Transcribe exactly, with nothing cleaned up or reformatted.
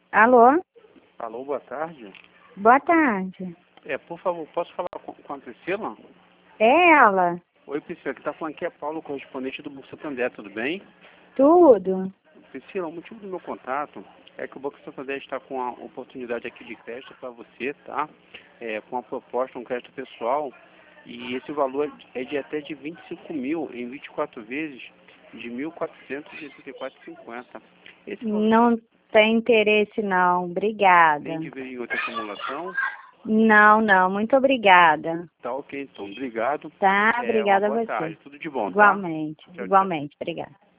Alô? Alô, boa tarde. Boa tarde. É, por favor, posso falar com, com a Priscila? É ela? Oi, Priscila, que tá falando aqui é Paulo, correspondente do Banco Santander, tudo bem? Tudo? Priscila, o motivo do meu contato é que o Banco Santander está com a oportunidade aqui de crédito para você, tá? É, com a proposta, um crédito pessoal, e esse valor é de até de vinte e cinco mil em vinte e quatro vezes de mil quatrocentos e oitenta e quatro reais e cinquenta centavos. Esse valor Não tem interesse não, obrigada. tem de vir em outra simulação? Não, não, muito obrigada. Tá ok, então. Obrigado. Tá, É, uma obrigada a boa você. tarde. Tudo de bom, tá? Igualmente, Tchau, tchau. igualmente, obrigada.